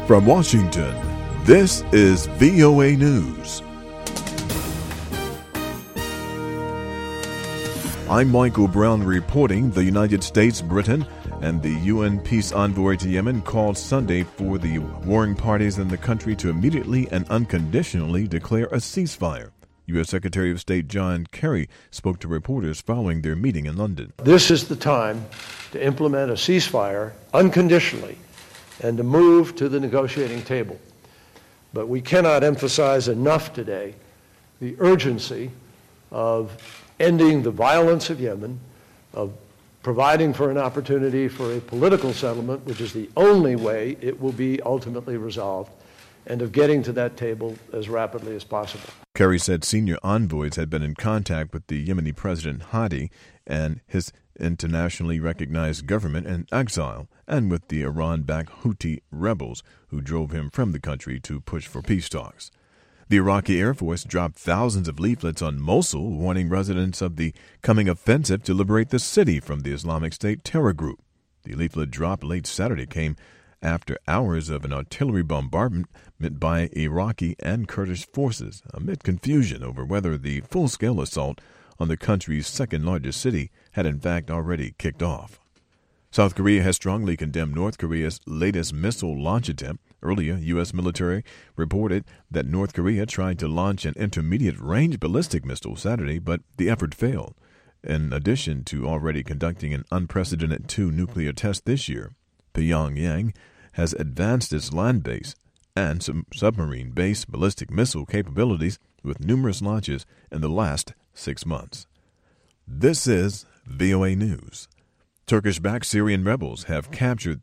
From Washington, this is VOA News. I'm Michael Brown reporting. The United States, Britain, and the UN peace envoy to Yemen called Sunday for the warring parties in the country to immediately and unconditionally declare a ceasefire. U.S. Secretary of State John Kerry spoke to reporters following their meeting in London. This is the time to implement a ceasefire unconditionally and to move to the negotiating table. But we cannot emphasize enough today the urgency of ending the violence of Yemen, of providing for an opportunity for a political settlement, which is the only way it will be ultimately resolved, and of getting to that table as rapidly as possible. Kerry said senior envoys had been in contact with the Yemeni President Hadi and his internationally recognized government in exile, and with the Iran-backed Houthi rebels who drove him from the country to push for peace talks. The Iraqi Air Force dropped thousands of leaflets on Mosul, warning residents of the coming offensive to liberate the city from the Islamic State terror group. The leaflet drop late Saturday came after hours of an artillery bombardment by Iraqi and Kurdish forces, amid confusion over whether the full-scale assault on the country's second-largest city had in fact already kicked off. South Korea has strongly condemned North Korea's latest missile launch attempt. Earlier, U.S. military reported that North Korea tried to launch an intermediate-range ballistic missile Saturday, but the effort failed. In addition to already conducting an unprecedented 2 nuclear tests this year, Pyongyang has advanced its land-based and submarine-based ballistic missile capabilities with numerous launches in the last 6 months. This is VOA News. Turkish-backed Syrian rebels have captured